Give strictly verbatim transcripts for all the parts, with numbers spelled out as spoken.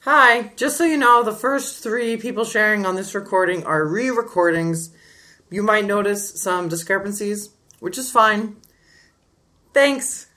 Hi, just so you know, the first three people sharing on this recording are re-recordings. You might notice some discrepancies, which is fine. Thanks.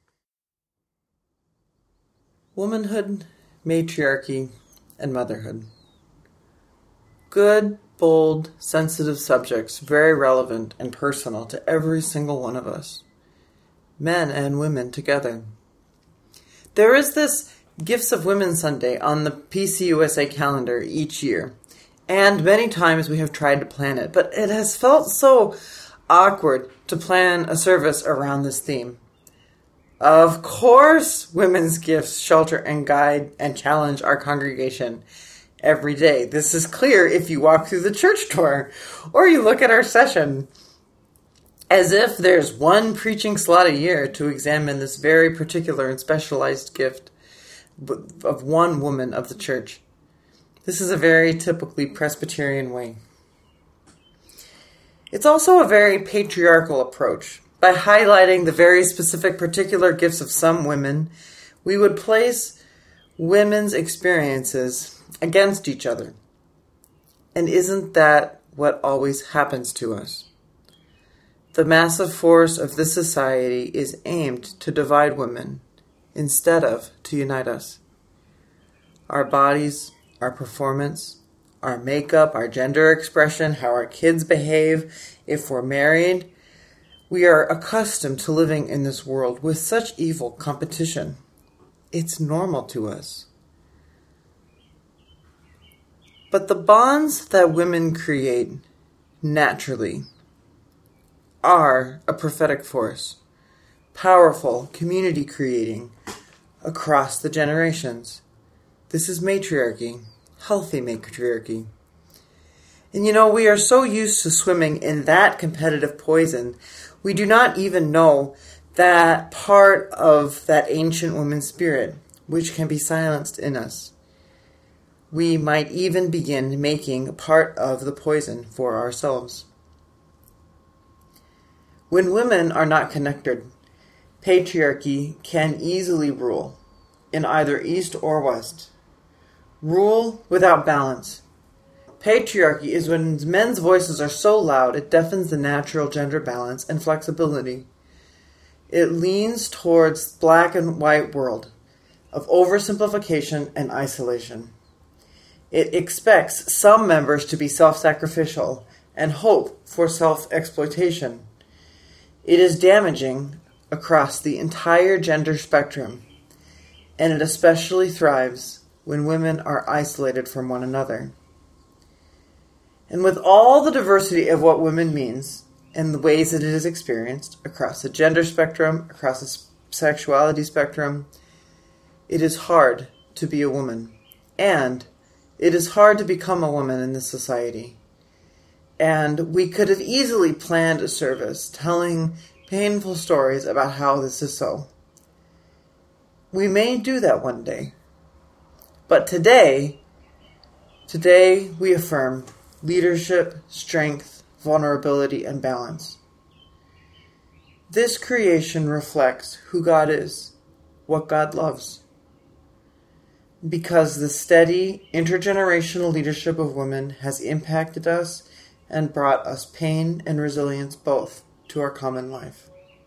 Womanhood, matriarchy, and motherhood. Good, bold, sensitive subjects, very relevant and personal to every single one of us. Men and women together. There is this Gifts of Women Sunday on the P C U S A calendar each year, and many times we have tried to plan it, but it has felt so awkward to plan a service around this theme. Of course, women's gifts shelter and guide and challenge our congregation every day. This is clear if you walk through the church door or you look at our session. As if there's one preaching slot a year to examine this very particular and specialized gift of one woman of the church. This is a very typically Presbyterian way. It's also a very patriarchal approach. By highlighting the very specific particular gifts of some women, we would place women's experiences against each other. And isn't that what always happens to us? The massive force of this society is aimed to divide women instead of to unite us. Our bodies, our performance, our makeup, our gender expression, how our kids behave, if we're married. We are accustomed to living in this world with such evil competition. It's normal to us. But the bonds that women create naturally are a prophetic force, powerful, community creating across the generations. This is matriarchy, healthy matriarchy. And you know, we are so used to swimming in that competitive poison, we do not even know that part of that ancient woman spirit, which can be silenced in us. We might even begin making part of the poison for ourselves. When women are not connected, patriarchy can easily rule in either east or west. Rule without balance. Patriarchy is when men's voices are so loud it deafens the natural gender balance and flexibility. It leans towards black and white world of oversimplification and isolation. It expects some members to be self-sacrificial and hope for self-exploitation. It is damaging across the entire gender spectrum, and it especially thrives when women are isolated from one another. And with all the diversity of what women means and the ways that it is experienced across the gender spectrum, across the sexuality spectrum, it is hard to be a woman. And it is hard to become a woman in this society. And we could have easily planned a service telling painful stories about how this is so. We may do that one day. But today, today we affirm leadership, strength, vulnerability, and balance. This creation reflects who God is, what God loves. Because the steady, intergenerational leadership of women has impacted us and brought us pain and resilience both to our common life.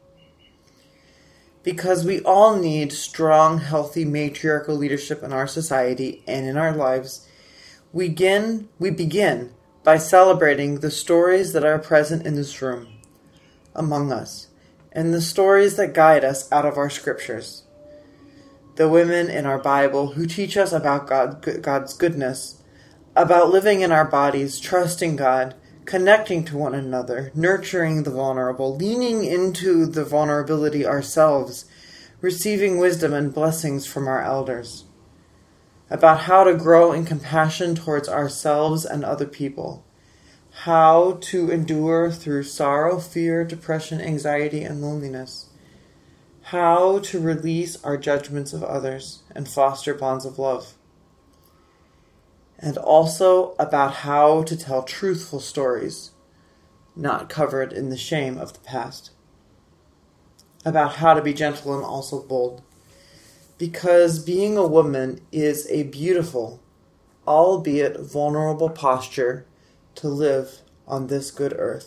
Because we all need strong, healthy, matriarchal leadership in our society and in our lives, we begin, we begin by celebrating the stories that are present in this room, among us, and the stories that guide us out of our scriptures. The women in our Bible who teach us about God, God's goodness, about living in our bodies, trusting God, connecting to one another, nurturing the vulnerable, leaning into the vulnerability ourselves, receiving wisdom and blessings from our elders, about how to grow in compassion towards ourselves and other people, how to endure through sorrow, fear, depression, anxiety, and loneliness, how to release our judgments of others and foster bonds of love, and also about how to tell truthful stories, not covered in the shame of the past, about how to be gentle and also bold, because being a woman is a beautiful, albeit vulnerable posture to live on this good earth.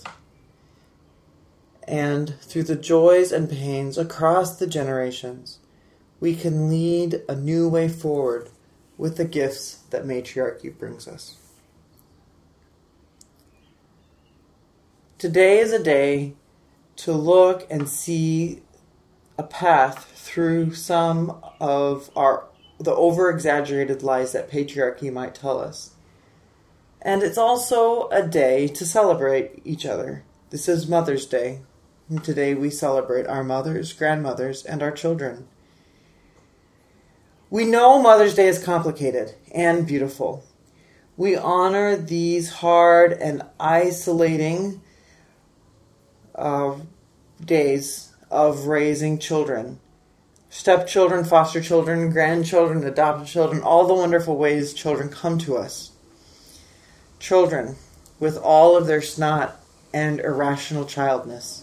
And through the joys and pains across the generations, we can lead a new way forward with the gifts that matriarchy brings us. Today is a day to look and see a path through some of our the over-exaggerated lies that patriarchy might tell us. And it's also a day to celebrate each other. This is Mother's Day. And today we celebrate our mothers, grandmothers, and our children. We know Mother's Day is complicated and beautiful. We honor these hard and isolating uh, days of raising children. Stepchildren, foster children, grandchildren, adopted children, all the wonderful ways children come to us. Children, with all of their snot and irrational childness.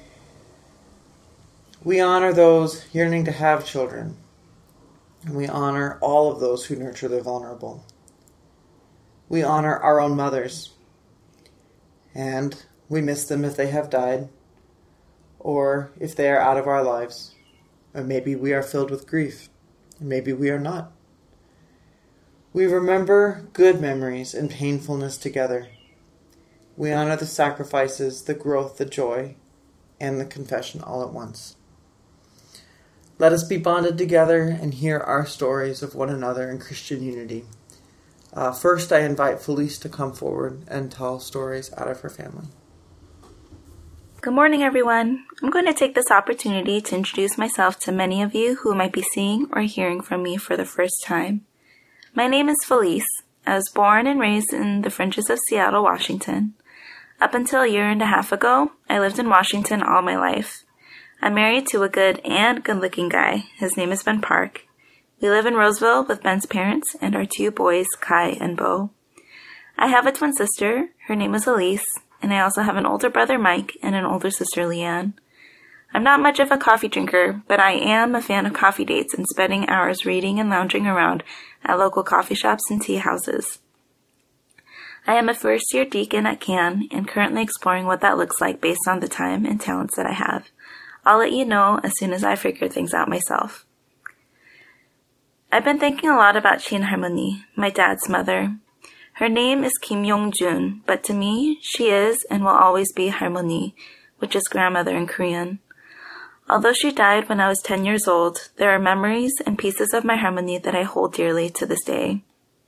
We honor those yearning to have children, and we honor all of those who nurture the vulnerable. We honor our own mothers, and we miss them if they have died, or if they are out of our lives. Or maybe we are filled with grief. Or maybe we are not. We remember good memories and painfulness together. We honor the sacrifices, the growth, the joy, and the confession all at once. Let us be bonded together and hear our stories of one another in Christian unity. Uh, first, I invite Felice to come forward and tell stories out of her family. Good morning, everyone. I'm going to take this opportunity to introduce myself to many of you who might be seeing or hearing from me for the first time. My name is Felice. I was born and raised in the fringes of Seattle, Washington. Up until a year and a half ago, I lived in Washington all my life. I'm married to a good and good-looking guy. His name is Ben Park. We live in Roseville with Ben's parents and our two boys, Kai and Bo. I have a twin sister. Her name is Elise. And I also have an older brother, Mike, and an older sister, Leanne. I'm not much of a coffee drinker, but I am a fan of coffee dates and spending hours reading and lounging around at local coffee shops and tea houses. I am a first-year deacon at C A N and currently exploring what that looks like based on the time and talents that I have. I'll let you know as soon as I figure things out myself. I've been thinking a lot about Shin Harmony, my dad's mother. Her name is Kim Yong-jun, but to me, she is and will always be Harmony, which is grandmother in Korean. Although she died when I was ten years old, there are memories and pieces of my Harmony that I hold dearly to this day.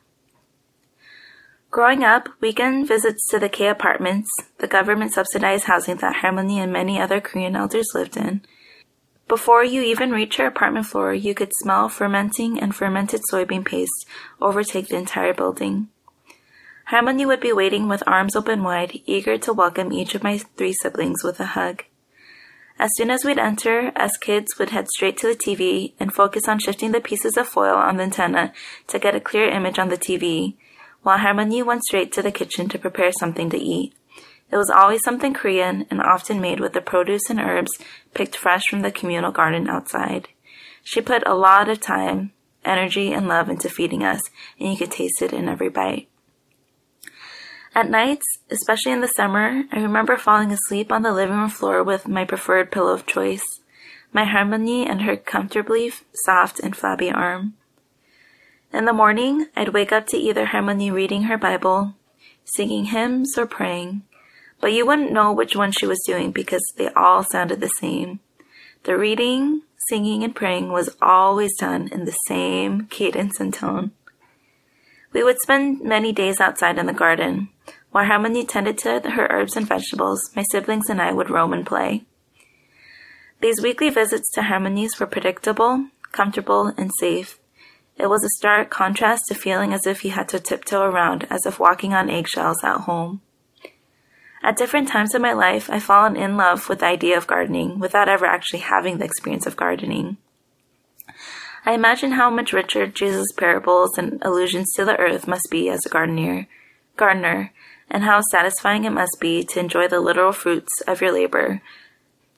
Growing up, weekend visits to the K apartments, the government-subsidized housing that Harmony and many other Korean elders lived in. Before you even reach her apartment floor, you could smell fermenting and fermented soybean paste overtake the entire building. Harmony would be waiting with arms open wide, eager to welcome each of my three siblings with a hug. As soon as we'd enter, us kids would head straight to the T V and focus on shifting the pieces of foil on the antenna to get a clear image on the T V, while Harmony went straight to the kitchen to prepare something to eat. It was always something Korean and often made with the produce and herbs picked fresh from the communal garden outside. She put a lot of time, energy, and love into feeding us, and you could taste it in every bite. At nights, especially in the summer, I remember falling asleep on the living room floor with my preferred pillow of choice, my Harmony and her comfortably soft and flabby arm. In the morning, I'd wake up to either Harmony reading her Bible, singing hymns, or praying, but you wouldn't know which one she was doing because they all sounded the same. The reading, singing, and praying was always done in the same cadence and tone. We would spend many days outside in the garden. While Harmony tended to her herbs and vegetables, my siblings and I would roam and play. These weekly visits to Harmony's were predictable, comfortable, and safe. It was a stark contrast to feeling as if you had to tiptoe around, as if walking on eggshells at home. At different times in my life, I've fallen in love with the idea of gardening without ever actually having the experience of gardening. I imagine how much richer Jesus' parables and allusions to the earth must be as a gardener, gardener, and how satisfying it must be to enjoy the literal fruits of your labor,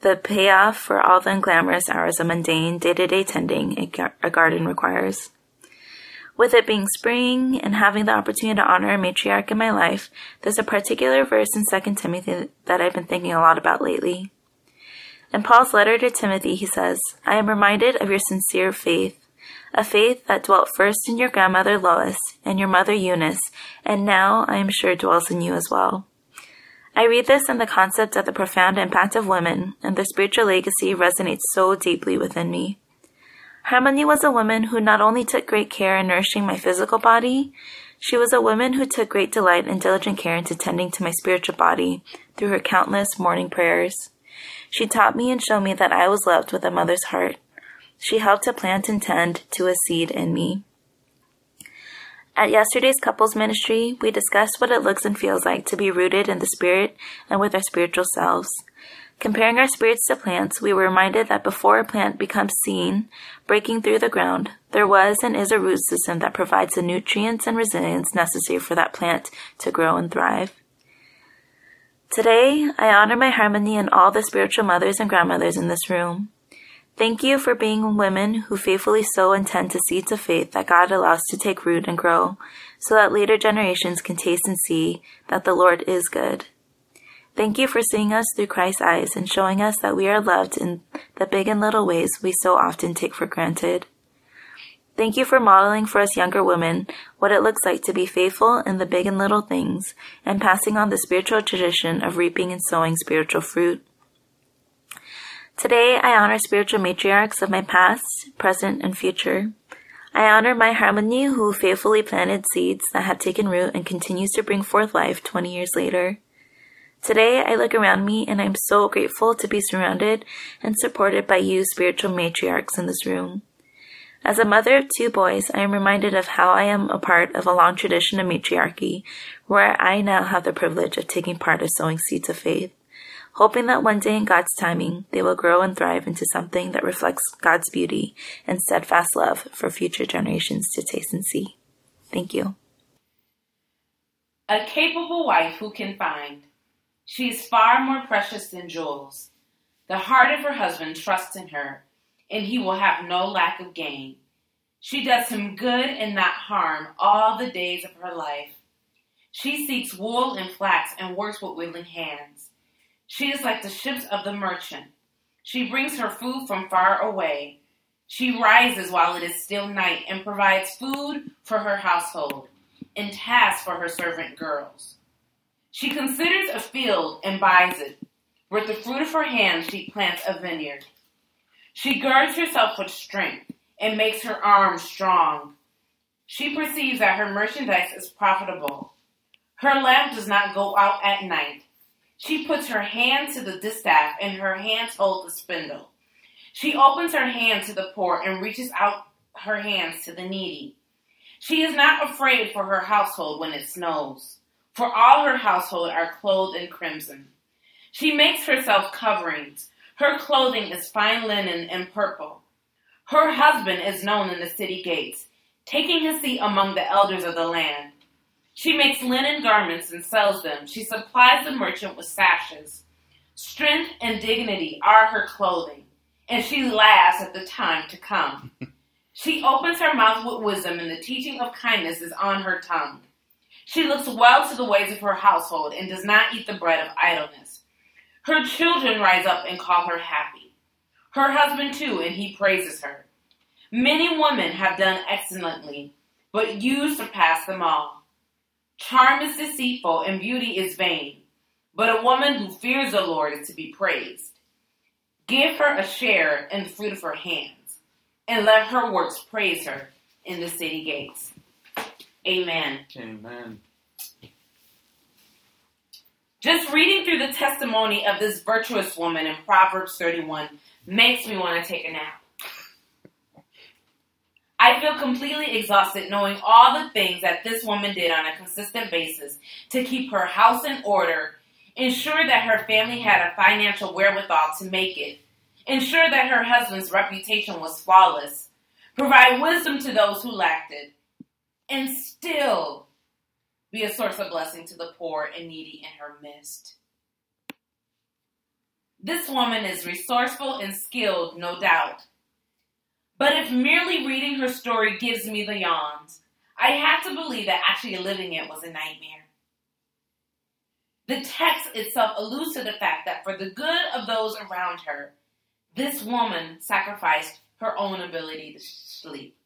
the payoff for all the unglamorous hours of mundane, day-to-day tending a, gar- a garden requires. With it being spring and having the opportunity to honor a matriarch in my life, there's a particular verse in Second Timothy that I've been thinking a lot about lately. In Paul's letter to Timothy, he says, I am reminded of your sincere faith, a faith that dwelt first in your grandmother Lois and your mother Eunice, and now I am sure dwells in you as well. I read this in the concept of the profound impact of women, and their spiritual legacy resonates so deeply within me. Harmony was a woman who not only took great care in nourishing my physical body, she was a woman who took great delight and diligent care into tending to my spiritual body through her countless morning prayers. She taught me and showed me that I was loved with a mother's heart. She helped to plant and tend to a seed in me. At yesterday's couples ministry, we discussed what it looks and feels like to be rooted in the Spirit and with our spiritual selves. Comparing our spirits to plants, we were reminded that before a plant becomes seen, breaking through the ground, there was and is a root system that provides the nutrients and resilience necessary for that plant to grow and thrive. Today, I honor my Harmony and all the spiritual mothers and grandmothers in this room. Thank you for being women who faithfully sow and tend to seeds of faith that God allows to take root and grow, so that later generations can taste and see that the Lord is good. Thank you for seeing us through Christ's eyes and showing us that we are loved in the big and little ways we so often take for granted. Thank you for modeling for us younger women what it looks like to be faithful in the big and little things and passing on the spiritual tradition of reaping and sowing spiritual fruit. Today, I honor spiritual matriarchs of my past, present, and future. I honor my Harmony who faithfully planted seeds that have taken root and continues to bring forth life twenty years later. Today, I look around me and I'm so grateful to be surrounded and supported by you spiritual matriarchs in this room. As a mother of two boys, I am reminded of how I am a part of a long tradition of matriarchy, where I now have the privilege of taking part of sowing seeds of faith, hoping that one day in God's timing, they will grow and thrive into something that reflects God's beauty and steadfast love for future generations to taste and see. Thank you. A capable wife who can find. She is far more precious than jewels. The heart of her husband trusts in her, and he will have no lack of gain. She does him good and not harm all the days of her life. She seeks wool and flax and works with willing hands. She is like the ships of the merchant. She brings her food from far away. She rises while it is still night and provides food for her household and tasks for her servant girls. She considers a field and buys it. With the fruit of her hands she plants a vineyard. She girds herself with strength and makes her arms strong. She perceives that her merchandise is profitable. Her lamp does not go out at night. She puts her hand to the distaff and her hands hold the spindle. She opens her hand to the poor and reaches out her hands to the needy. She is not afraid for her household when it snows, for all her household are clothed in crimson. She makes herself coverings. Her clothing is fine linen and purple. Her husband is known in the city gates, taking his seat among the elders of the land. She makes linen garments and sells them. She supplies the merchant with sashes. Strength and dignity are her clothing, and she laughs at the time to come. She opens her mouth with wisdom, and the teaching of kindness is on her tongue. She looks well to the ways of her household and does not eat the bread of idleness. Her children rise up and call her happy. Her husband too, and he praises her. Many women have done excellently, but you surpass them all. Charm is deceitful and beauty is vain, but a woman who fears the Lord is to be praised. Give her a share in the fruit of her hands, and let her works praise her in the city gates. Amen. Amen. Just reading through the testimony of this virtuous woman in Proverbs thirty-one makes me want to take a nap. I feel completely exhausted knowing all the things that this woman did on a consistent basis to keep her house in order, ensure that her family had a financial wherewithal to make it, ensure that her husband's reputation was flawless, provide wisdom to those who lacked it, and still be a source of blessing to the poor and needy in her midst. This woman is resourceful and skilled, no doubt. But if merely reading her story gives me the yawns, I have to believe that actually living it was a nightmare. The text itself alludes to the fact that for the good of those around her, this woman sacrificed her own ability to sleep.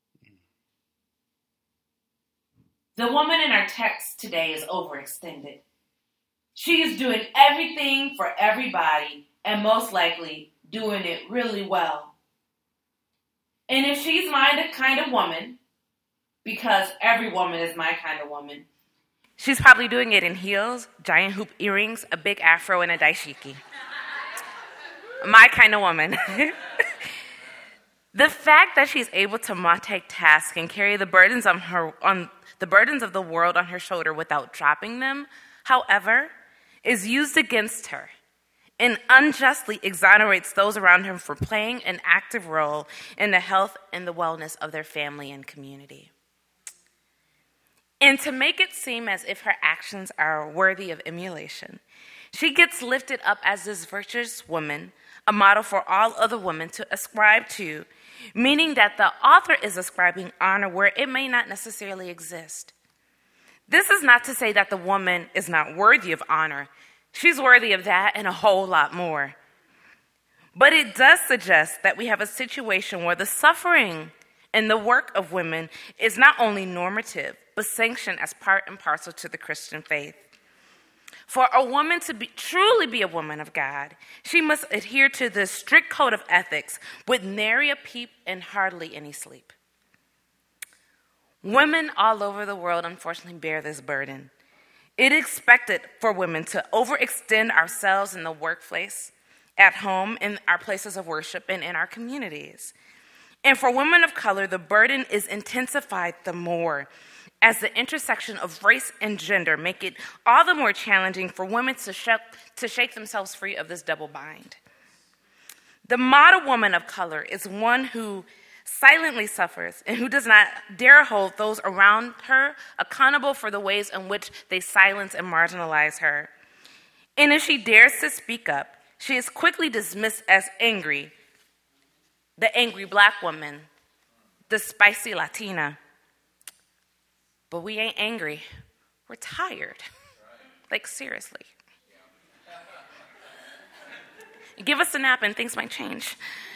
The woman in our text today is overextended. She is doing everything for everybody and most likely doing it really well. And if she's my kind of woman, because every woman is my kind of woman, she's probably doing it in heels, giant hoop earrings, a big afro, and a dashiki. My kind of woman. The fact that she's able to multitask and carry the burdens on her on the burdens of the world on her shoulder without dropping them, however, is used against her and unjustly exonerates those around her for playing an active role in the health and the wellness of their family and community. And to make it seem as if her actions are worthy of emulation, she gets lifted up as this virtuous woman, a model for all other women to ascribe to, meaning that the author is ascribing honor where it may not necessarily exist. This is not to say that the woman is not worthy of honor. She's worthy of that and a whole lot more. But it does suggest that we have a situation where the suffering and the work of women is not only normative, but sanctioned as part and parcel to the Christian faith. For a woman to be, truly be a woman of God, she must adhere to this strict code of ethics with nary a peep and hardly any sleep. Women all over the world unfortunately bear this burden. It is expected for women to overextend ourselves in the workplace, at home, in our places of worship, and in our communities. And for women of color, the burden is intensified the more as the intersection of race and gender make it all the more challenging for women to shake, to shake themselves free of this double bind. The model woman of color is one who silently suffers and who does not dare hold those around her accountable for the ways in which they silence and marginalize her. And if she dares to speak up, she is quickly dismissed as angry, the angry black woman, the spicy Latina. But we ain't angry. We're tired. Like, seriously. Give us a nap and things might change.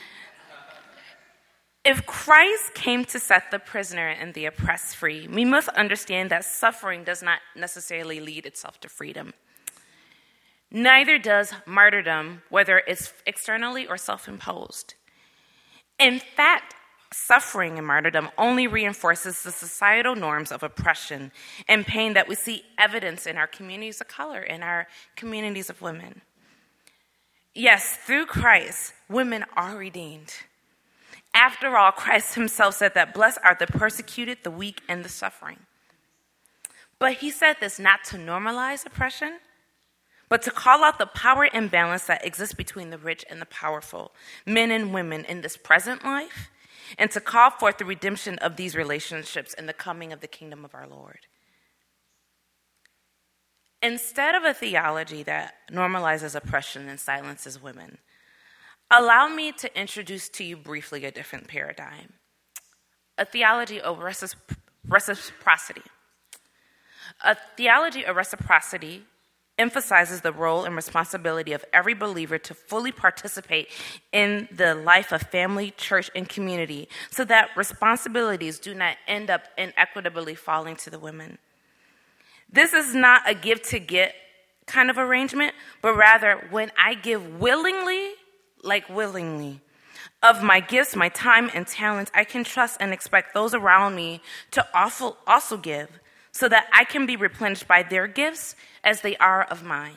If Christ came to set the prisoner and the oppressed free, we must understand that suffering does not necessarily lead itself to freedom. Neither does martyrdom, whether it's externally or self-imposed. In fact, suffering and martyrdom only reinforces the societal norms of oppression and pain that we see evidence in our communities of color, in our communities of women. Yes, through Christ, women are redeemed. After all, Christ himself said that blessed are the persecuted, the weak, and the suffering. But he said this not to normalize oppression, but to call out the power imbalance that exists between the rich and the powerful, men and women in this present life, and to call forth the redemption of these relationships and the coming of the kingdom of our Lord. Instead of a theology that normalizes oppression and silences women, allow me to introduce to you briefly a different paradigm, a theology of reciprocity. A theology of reciprocity emphasizes the role and responsibility of every believer to fully participate in the life of family, church, and community so that responsibilities do not end up inequitably falling to the women. This is not a give-to-get kind of arrangement, but rather when I give willingly, like willingly, of my gifts, my time, and talents, I can trust and expect those around me to also, also give so that I can be replenished by their gifts as they are of mine.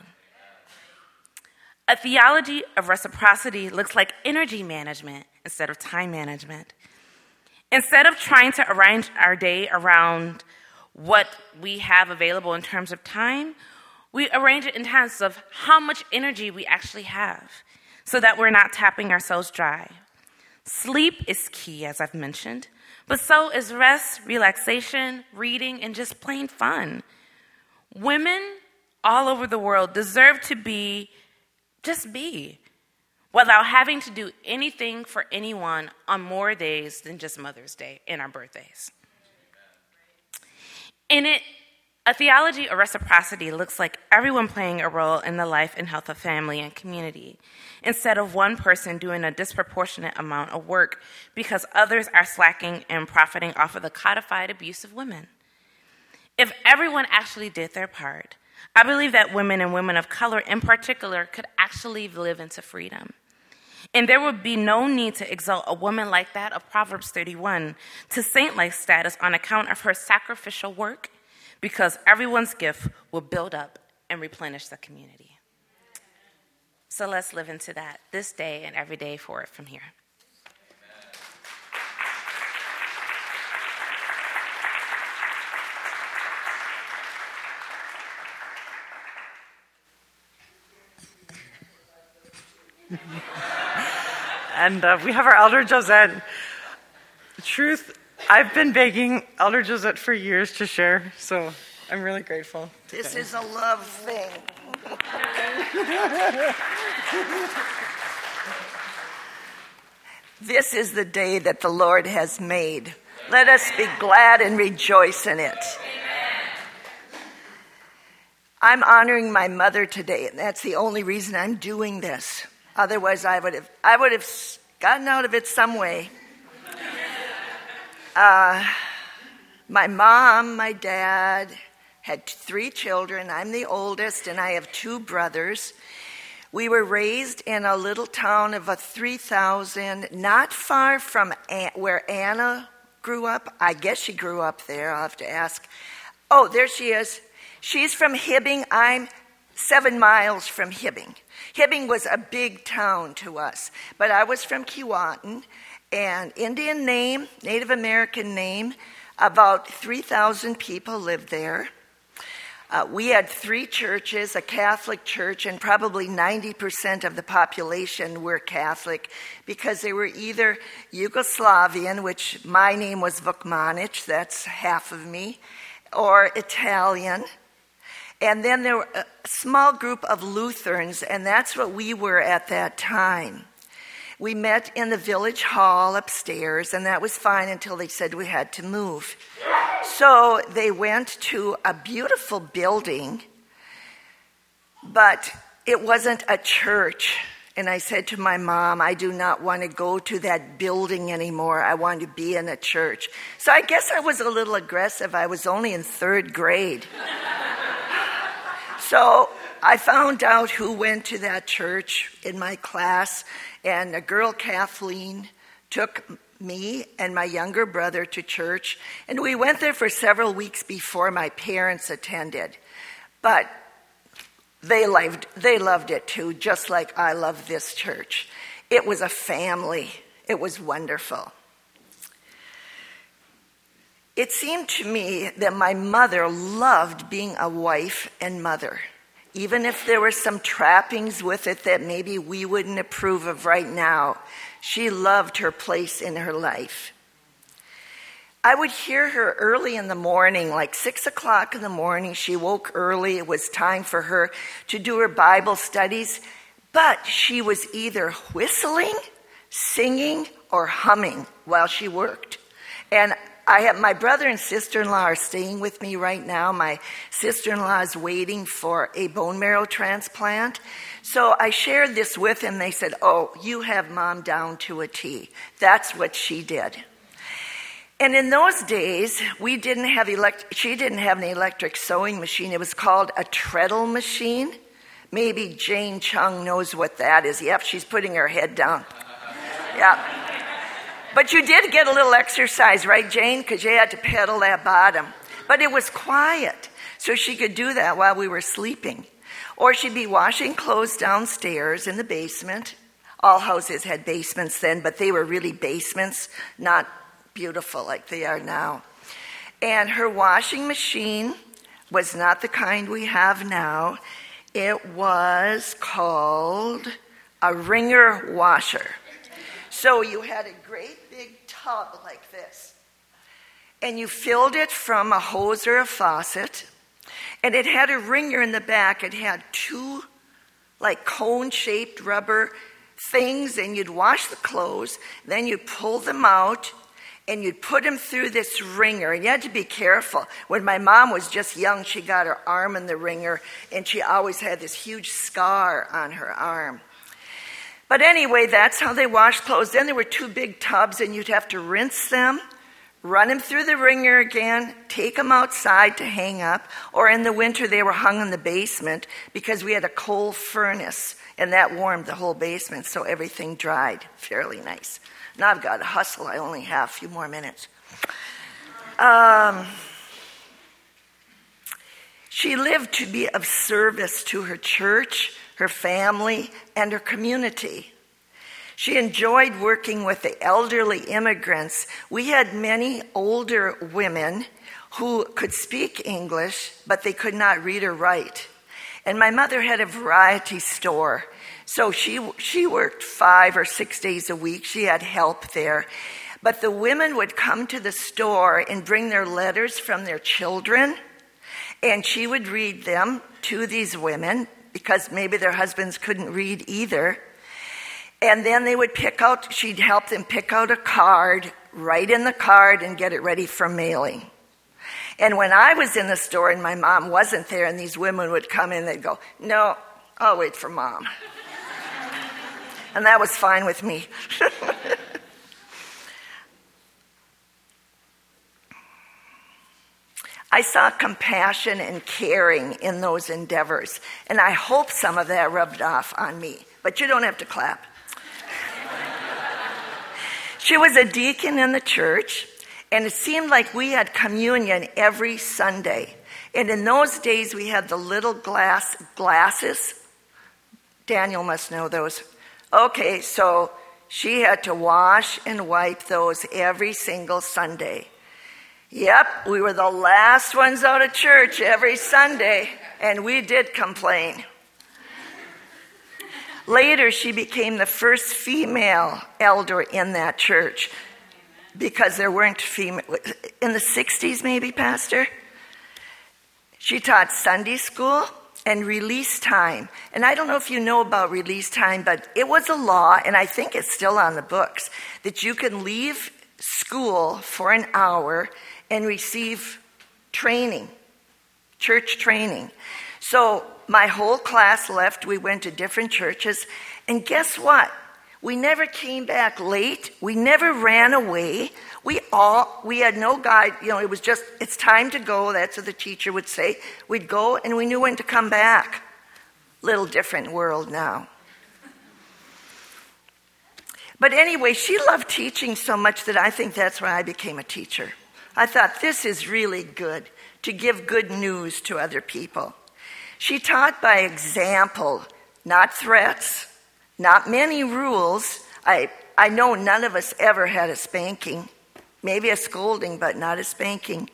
A theology of reciprocity looks like energy management instead of time management. Instead of trying to arrange our day around what we have available in terms of time, we arrange it in terms of how much energy we actually have so that we're not tapping ourselves dry. Sleep is key, as I've mentioned, but so is rest, relaxation, reading, and just plain fun. Women all over the world deserve to be Just be, without having to do anything for anyone on more days than just Mother's Day and our birthdays. In it, a theology of reciprocity looks like everyone playing a role in the life and health of family and community, instead of one person doing a disproportionate amount of work because others are slacking and profiting off of the codified abuse of women. If everyone actually did their part, I believe that women and women of color in particular could actually live into freedom. And there would be no need to exalt a woman like that of Proverbs thirty-one to saint-like status on account of her sacrificial work, because everyone's gift will build up and replenish the community. So let's live into that this day and every day forward from here. And uh, we have our Elder Josette. Truth, I've been begging Elder Josette for years to share, so I'm really grateful. This is a love thing. This is the day that the Lord has made. Let us be glad and rejoice in it. I'm honoring my mother today, and that's the only reason I'm doing this. Otherwise, I would have I would have gotten out of it some way. Uh, my mom, my dad had three children. I'm the oldest, and I have two brothers. We were raised in a little town of a three thousand, not far from where Anna grew up. I guess she grew up there. I'll have to ask. Oh, there she is. She's from Hibbing. I'm seven miles from Hibbing. Hibbing was a big town to us, but I was from Keewatin, and Indian name, Native American name, about three thousand people lived there. Uh, we had three churches, a Catholic church, and probably ninety percent of the population were Catholic because they were either Yugoslavian, which my name was Vukmanic, that's half of me, or Italian. And then there were a small group of Lutherans, and that's what we were at that time. We met in the village hall upstairs, and that was fine until they said we had to move. So they went to a beautiful building, but it wasn't a church. And I said to my mom, I do not want to go to that building anymore. I want to be in a church. So I guess I was a little aggressive. I was only in third grade. So I found out who went to that church in my class, and a girl, Kathleen, took me and my younger brother to church, and we went there for several weeks before my parents attended. But they loved, they loved it too, just like I love this church. It was a family. It was wonderful. It seemed to me that my mother loved being a wife and mother, even if there were some trappings with it that maybe we wouldn't approve of right now. She loved her place in her life. I would hear her early in the morning, like six o'clock in the morning. She woke early. It was time for her to do her Bible studies, but she was either whistling, singing, or humming while she worked. And I have my brother and sister-in-law are staying with me right now. My sister-in-law is waiting for a bone marrow transplant. So I shared this with them. They said, oh, you have Mom down to a T. That's what she did. And in those days, we didn't have elect- she didn't have an electric sewing machine. It was called a treadle machine. Maybe Jane Chung knows what that is. Yep, she's putting her head down. Yep. But you did get a little exercise, right, Jane? Because you had to pedal that bottom. But it was quiet, so she could do that while we were sleeping. Or she'd be washing clothes downstairs in the basement. All houses had basements then, but they were really basements, not beautiful like they are now. And her washing machine was not the kind we have now. It was called a wringer washer. So you had a great big tub like this, and you filled it from a hose or a faucet, and it had a wringer in the back. It had two like cone-shaped rubber things, and you'd wash the clothes, then you'd pull them out, and you'd put them through this wringer, and you had to be careful. When my mom was just young, she got her arm in the wringer, and she always had this huge scar on her arm. But anyway, that's how they washed clothes. Then there were two big tubs, and you'd have to rinse them, run them through the wringer again, take them outside to hang up, or in the winter they were hung in the basement because we had a coal furnace, and that warmed the whole basement, so everything dried fairly nice. Now I've got to hustle. I only have a few more minutes. Um, she lived to be of service to her church, her family, and her community. She enjoyed working with the elderly immigrants. We had many older women who could speak English, but they could not read or write. And my mother had a variety store. So she she worked five or six days a week. She had help there. But the women would come to the store and bring their letters from their children, and she would read them to these women because maybe their husbands couldn't read either. And then they would pick out, she'd help them pick out a card, write in the card, and get it ready for mailing. And when I was in the store and my mom wasn't there and these women would come in, they'd go, "No, I'll wait for Mom." And that was fine with me. I saw compassion and caring in those endeavors, and I hope some of that rubbed off on me. But you don't have to clap. She was a deacon in the church, and it seemed like we had communion every Sunday. And in those days, we had the little glass glasses. Daniel must know those. Okay, so she had to wash and wipe those every single Sunday. Yep, we were the last ones out of church every Sunday, and we did complain. Later, she became the first female elder in that church because there weren't female, in the sixties maybe, Pastor? She taught Sunday school and release time. And I don't know if you know about release time, but it was a law, and I think it's still on the books, that you can leave school for an hour and receive training, church training. So my whole class left. We went to different churches. And guess what? We never came back late. We never ran away. We all, we had no guide. You know, it was just, it's time to go. That's what the teacher would say. We'd go and we knew when to come back. Little different world now. But anyway, she loved teaching so much that I think that's why I became a teacher. I thought this is really good, to give good news to other people. She taught by example, not threats, not many rules. I, I know none of us ever had a spanking. Maybe a scolding, but not a spanking.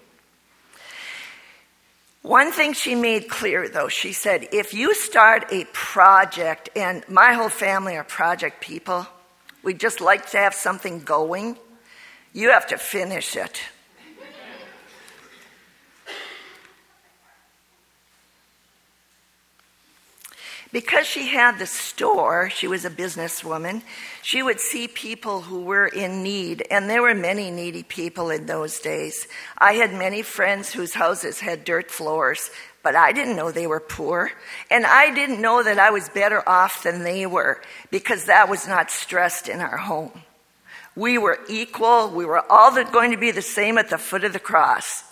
One thing she made clear, though, she said, if you start a project, and my whole family are project people, we just like to have something going, you have to finish it. Because she had the store, she was a businesswoman, she would see people who were in need, and there were many needy people in those days. I had many friends whose houses had dirt floors, but I didn't know they were poor, and I didn't know that I was better off than they were, because that was not stressed in our home. We were equal, we were all going to be the same at the foot of the cross.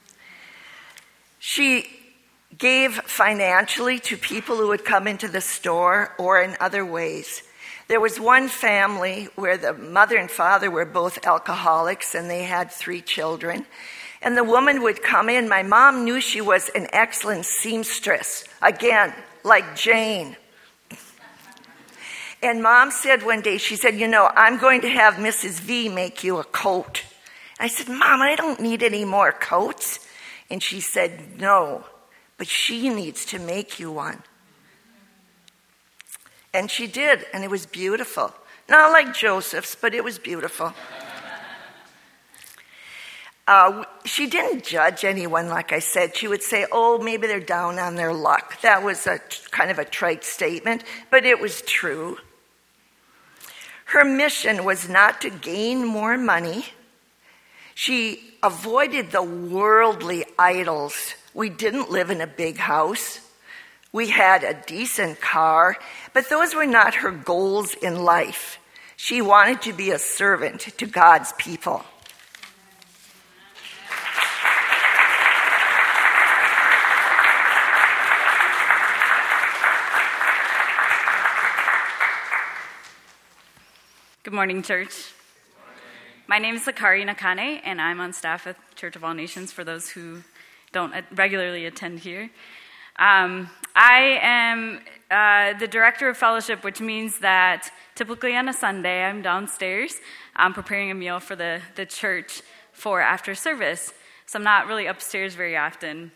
She gave financially to people who would come into the store or in other ways. There was one family where the mother and father were both alcoholics and they had three children. And the woman would come in. My mom knew she was an excellent seamstress. Again, like Jane. And Mom said one day, she said, you know, I'm going to have Missus V make you a coat. I said, Mom, I don't need any more coats. And she said, no. But she needs to make you one. And she did, and it was beautiful. Not like Joseph's, but it was beautiful. Uh, she didn't judge anyone, like I said. She would say, oh, maybe they're down on their luck. That was a kind of a trite statement, but it was true. Her mission was not to gain more money. She avoided the worldly idols. We didn't live in a big house. We had a decent car, but those were not her goals in life. She wanted to be a servant to God's people. Good morning, church. My name is Sakari Nakane, and I'm on staff at Church of All Nations for those who don't regularly attend here. Um, I am uh, the director of fellowship, which means that typically on a Sunday I'm downstairs um, preparing a meal for the, the church for after service. So I'm not really upstairs very often.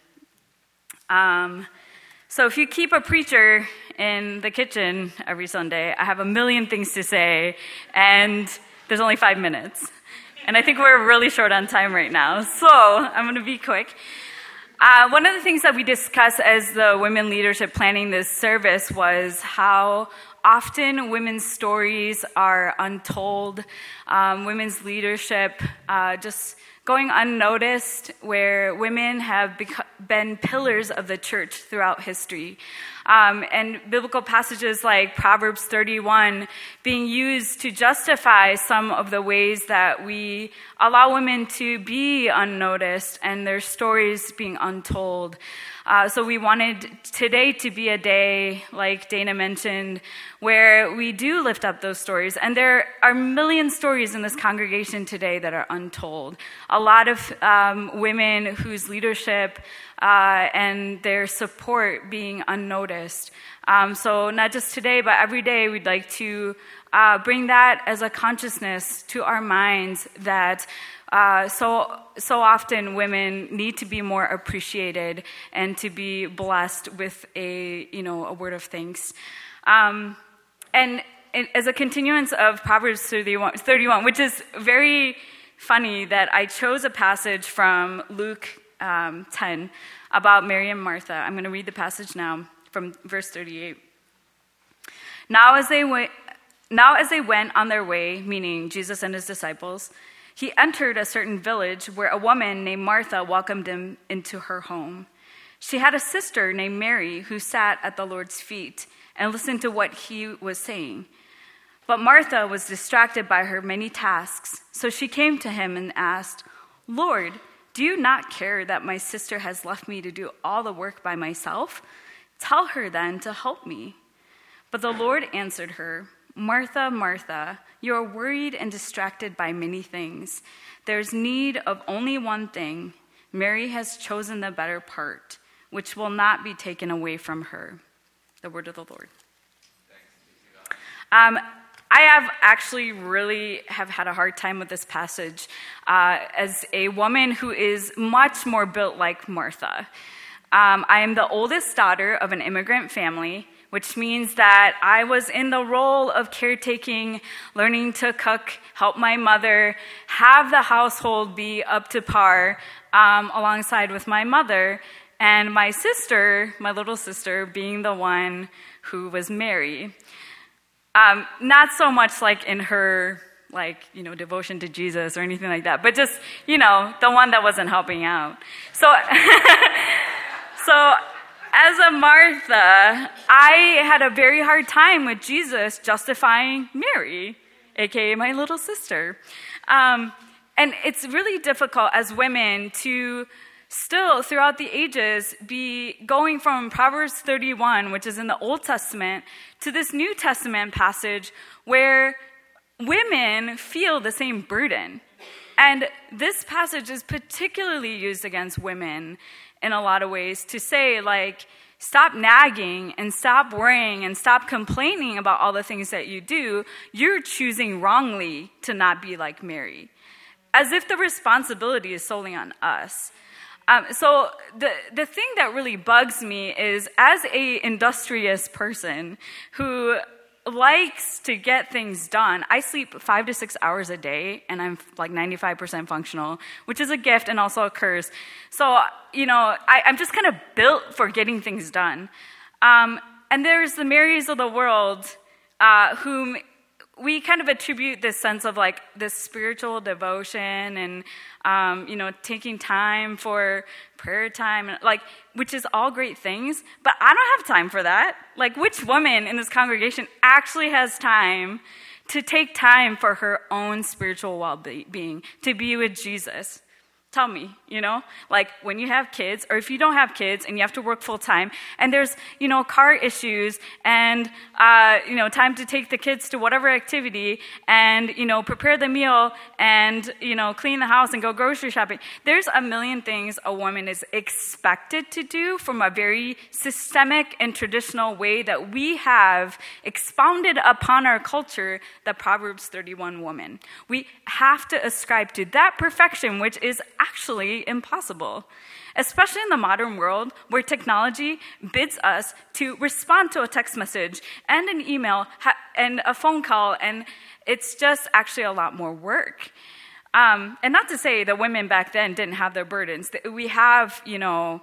Um, so if you keep a preacher in the kitchen every Sunday, I have a million things to say, and there's only five minutes. And I think we're really short on time right now, so I'm going to be quick. Uh, one of the things that we discussed as the women leadership planning this service was how often women's stories are untold, um, women's leadership uh, just going unnoticed, where women have beco- been pillars of the church throughout history. Um, and biblical passages like Proverbs thirty-one being used to justify some of the ways that we allow women to be unnoticed and their stories being untold. Uh, so we wanted today to be a day, like Dana mentioned, where we do lift up those stories. And there are a million stories in this congregation today that are untold. A lot of um, women whose leadership uh, and their support being unnoticed. Um, so not just today, but every day we'd like to uh, bring that as a consciousness to our minds that Uh, so so often women need to be more appreciated and to be blessed with a you know a word of thanks, um, and it, as a continuance of Proverbs thirty-one, thirty-one, which is very funny that I chose a passage from Luke um, ten about Mary and Martha. I'm going to read the passage now from verse thirty-eight. Now as they went, now as they went on their way, meaning Jesus and his disciples, he entered a certain village where a woman named Martha welcomed him into her home. She had a sister named Mary who sat at the Lord's feet and listened to what he was saying. But Martha was distracted by her many tasks, so she came to him and asked, "Lord, do you not care that my sister has left me to do all the work by myself? Tell her then to help me." But the Lord answered her, "Martha, Martha, you are worried and distracted by many things. There's need of only one thing. Mary has chosen the better part, which will not be taken away from her." The word of the Lord. Um, I have actually really have had a hard time with this passage uh, as a woman who is much more built like Martha. Um, I am the oldest daughter of an immigrant family, which means that I was in the role of caretaking, learning to cook, help my mother, have the household be up to par um, alongside with my mother, and my sister, my little sister, being the one who was Mary. Um, not so much like in her, like, you know, devotion to Jesus or anything like that, but just, you know, the one that wasn't helping out. So, so, as a Martha, I had a very hard time with Jesus justifying Mary, aka my little sister. Um, and it's really difficult as women to still, throughout the ages, be going from Proverbs thirty-one, which is in the Old Testament, to this New Testament passage where women feel the same burden. And this passage is particularly used against women in a lot of ways to say, like, stop nagging and stop worrying and stop complaining about all the things that you do. You're choosing wrongly to not be like Mary, as if the responsibility is solely on us. Um, so the the thing that really bugs me is, as a industrious person who likes to get things done. I sleep five to six hours a day, and I'm like ninety-five percent functional, which is a gift and also a curse. So, you know, I, I'm just kind of built for getting things done. Um, and there's the Marys of the world, uh, whom we kind of attribute this sense of like this spiritual devotion and, um, you know, taking time for prayer time, like, which is all great things, but I don't have time for that. Like, which woman in this congregation actually has time to take time for her own spiritual well-being, to be with Jesus? Tell me, you know, like when you have kids, or if you don't have kids and you have to work full time, and there's, you know, car issues and, uh, you know, time to take the kids to whatever activity and, you know, prepare the meal and, you know, clean the house and go grocery shopping. There's a million things a woman is expected to do from a very systemic and traditional way that we have expounded upon our culture, the Proverbs thirty-one woman. We have to ascribe to that perfection, which is actually impossible, especially in the modern world where technology bids us to respond to a text message and an email ha- and a phone call, and it's just actually a lot more work. Um, and not to say that women back then didn't have their burdens. We have, you know,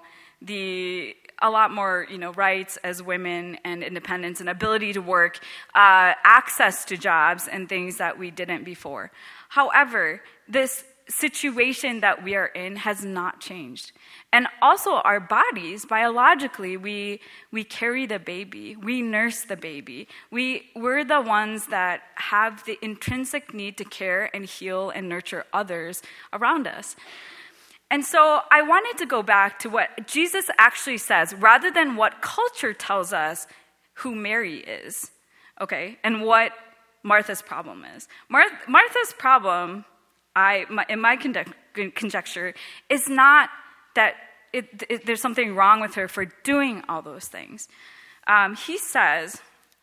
the a lot more, you know, rights as women and independence and ability to work, uh, access to jobs and things that we didn't before. However, this situation that we are in has not changed. And also our bodies, biologically, we we carry the baby, we nurse the baby. We, we're the ones that have the intrinsic need to care and heal and nurture others around us. And so I wanted to go back to what Jesus actually says, rather than what culture tells us who Mary is, okay, and what Martha's problem is. Mar- Martha's problem, I, my, in my conjecture, is not that it, it, there's something wrong with her for doing all those things. Um, he says,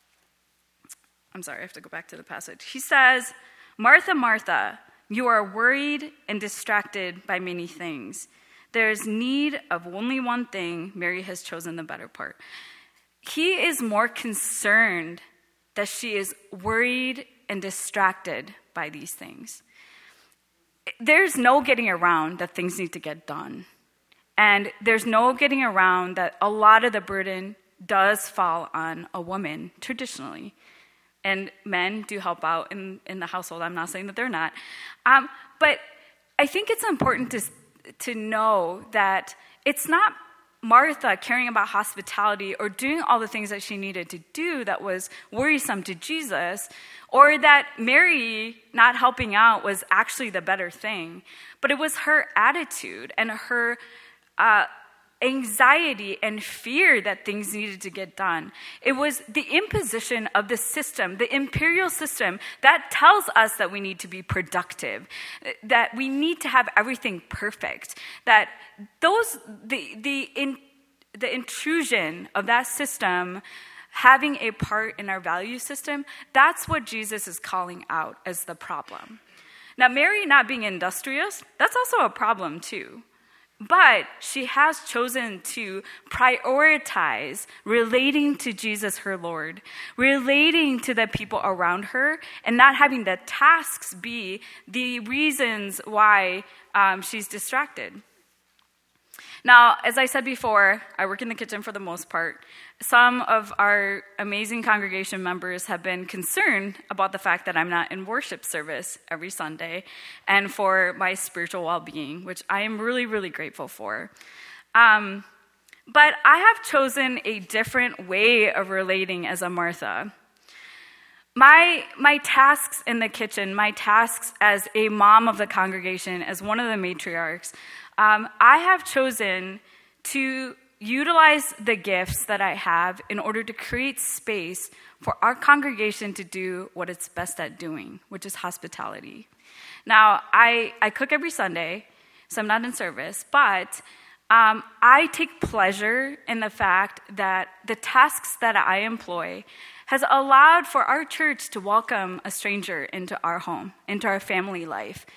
I'm sorry, I have to go back to the passage. He says, Martha, Martha, you are worried and distracted by many things. There is need of only one thing. Mary has chosen the better part. He is more concerned that she is worried and distracted by these things. There's no getting around that things need to get done. And there's no getting around that a lot of the burden does fall on a woman, traditionally. And men do help out in, in the household. I'm not saying that they're not. Um, but I think it's important to, to know that it's not Martha caring about hospitality or doing all the things that she needed to do that was worrisome to Jesus, or that Mary not helping out was actually the better thing. But it was her attitude and her uh, anxiety and fear that things needed to get done. It was the imposition of the system, the imperial system, that tells us that we need to be productive, that we need to have everything perfect, that those the the in, the intrusion of that system having a part in our value system, that's what Jesus is calling out as the problem. Now, Mary not being industrious, that's also a problem too. But she has chosen to prioritize relating to Jesus, her Lord, relating to the people around her, and not having the tasks be the reasons why um, she's distracted. Now, as I said before, I work in the kitchen for the most part. Some of our amazing congregation members have been concerned about the fact that I'm not in worship service every Sunday, and for my spiritual well-being, which I am really, really grateful for. Um, but I have chosen a different way of relating as a Martha. My my tasks in the kitchen, my tasks as a mom of the congregation, as one of the matriarchs, um, I have chosen to utilize the gifts that I have in order to create space for our congregation to do what it's best at doing, which is hospitality. Now, I, I cook every Sunday, so I'm not in service, but um, I take pleasure in the fact that the tasks that I employ has allowed for our church to welcome a stranger into our home, into our family life.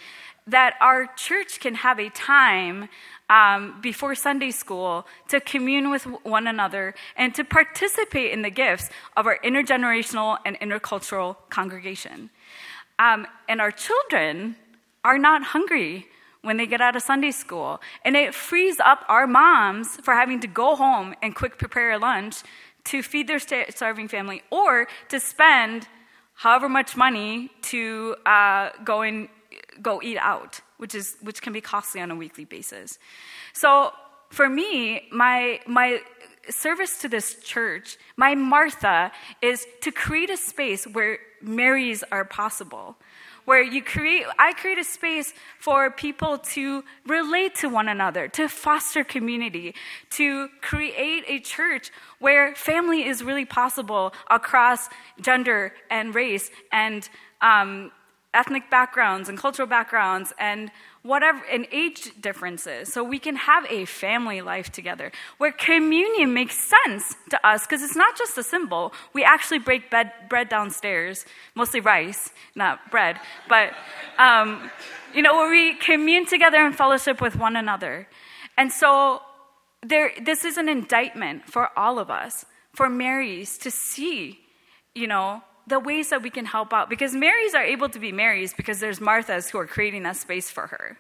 that our church can have a time um, before Sunday school to commune with one another and to participate in the gifts of our intergenerational and intercultural congregation. Um, and our children are not hungry when they get out of Sunday school. And it frees up our moms for having to go home and quick prepare a lunch to feed their starving family, or to spend however much money to uh, go and go eat out, which is which can be costly on a weekly basis. So for me, my my service to this church, my Martha, is to create a space where Marys are possible, where you create, I create a space for people to relate to one another, to foster community, to create a church where family is really possible across gender and race and um, ethnic backgrounds and cultural backgrounds and whatever, and age differences, so we can have a family life together, where communion makes sense to us, because it's not just a symbol. We actually break bed, bread downstairs, mostly rice, not bread, but, um, you know, where we commune together in fellowship with one another. And so there, this is an indictment for all of us, for Marys to see, you know, the ways that we can help out. Because Marys are able to be Marys because there's Marthas who are creating that space for her.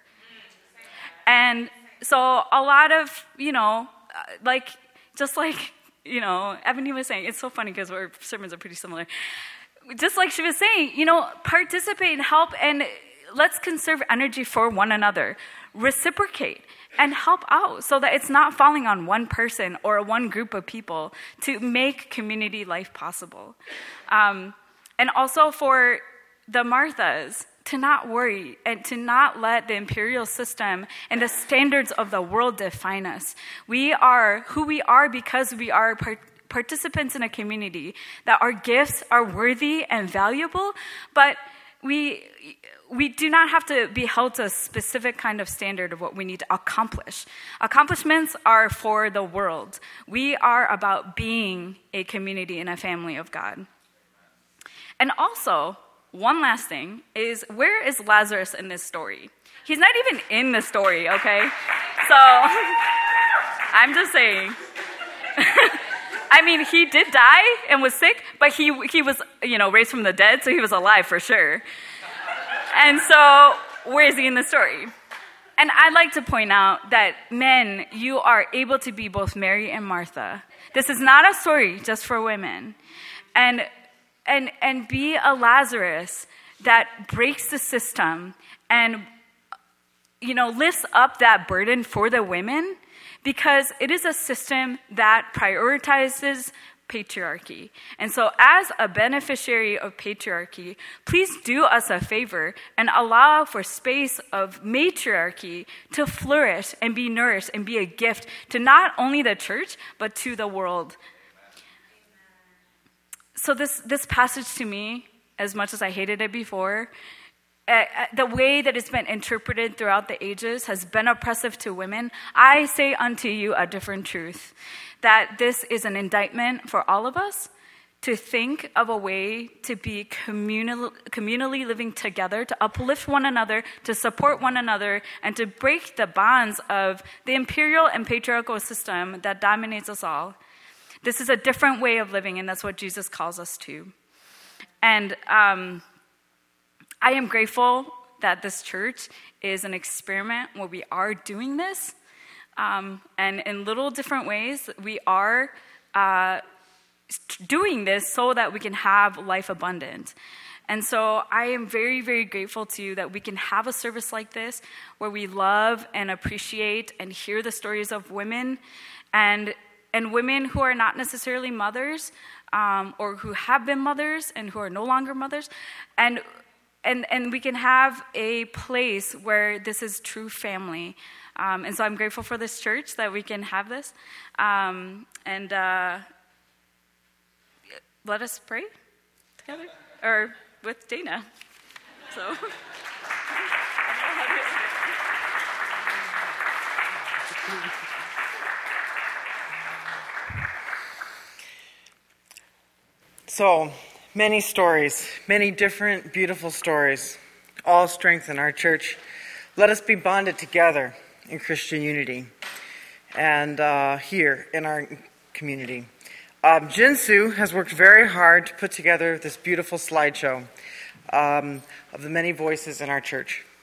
And so a lot of, you know, like, just like, you know, Ebony was saying, it's so funny because our sermons are pretty similar. Just like she was saying, you know, participate and help, and let's conserve energy for one another. Reciprocate and help out so that it's not falling on one person or one group of people to make community life possible. Um, and also for the Marthas, to not worry and to not let the imperial system and the standards of the world define us. We are who we are because we are part- participants in a community, that our gifts are worthy and valuable, but we we do not have to be held to a specific kind of standard of what we need to accomplish. Accomplishments are for the world. We are about being a community and a family of God. And also, one last thing is, where is Lazarus in this story? He's not even in the story, okay? So, I'm just saying. I mean, he did die and was sick, but he he was, you know, raised from the dead, so he was alive for sure. And so, where is he in the story? And I'd like to point out that, men, you are able to be both Mary and Martha. This is not a story just for women. And and and be a Lazarus that breaks the system and, you know, lifts up that burden for the women, because it is a system that prioritizes patriarchy. And so as a beneficiary of patriarchy, please do us a favor and allow for space of matriarchy to flourish and be nourished and be a gift to not only the church, but to the world. So this, this passage to me, as much as I hated it before, Uh, the way that it's been interpreted throughout the ages has been oppressive to women. I say unto you a different truth, that this is an indictment for all of us to think of a way to be communal, communally living together, to uplift one another, to support one another, and to break the bonds of the imperial and patriarchal system that dominates us all. This is a different way of living, and that's what Jesus calls us to. And um I am grateful that this church is an experiment where we are doing this. Um, and in little different ways, we are uh, doing this so that we can have life abundant. And so I am very, very grateful to you that we can have a service like this where we love and appreciate and hear the stories of women and and women who are not necessarily mothers, um, or who have been mothers and who are no longer mothers. And And and we can have a place where this is true family. Um, and so I'm grateful for this church that we can have this. Um, and uh, let us pray together, or with Dana. So. So, many stories, many different beautiful stories, all strengthen our church Let us be bonded together in Christian unity and uh, here in our community. Um, Jinsu has worked very hard to put together this beautiful slideshow um, of the many voices in our church.